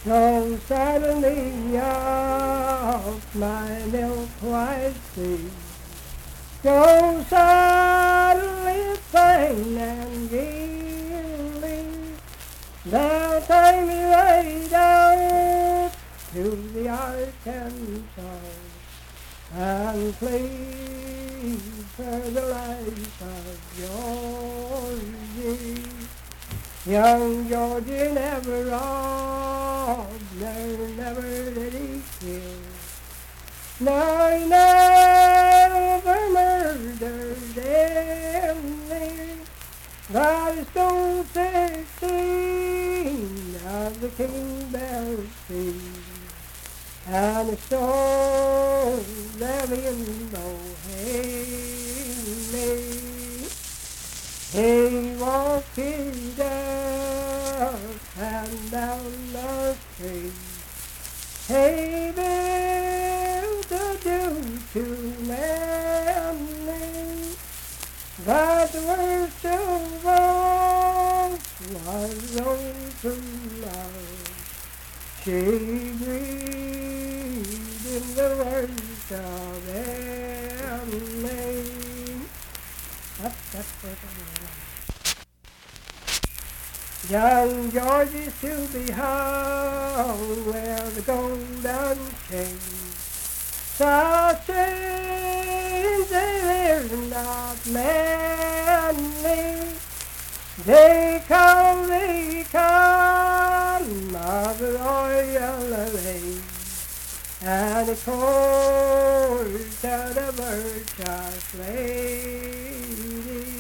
So suddenly off my milk white sea, so suddenly plain and gayly, they'll take me right out to the Arkansas and plead for the life of Georgie. Young Georgie never robbed, never did he kill. No, he never murdered any, but he stole 16 of the King Bear's seed, and he stole them in Bohemia. He walked his up and down the street. He built a do-to manly, but the worst of all was old true love. She grieved in the worst of Emily. That's young Georgie to be hung where the golden chain. Such chains they're not manly. They come of the royal array, and the court of the virtuous lady.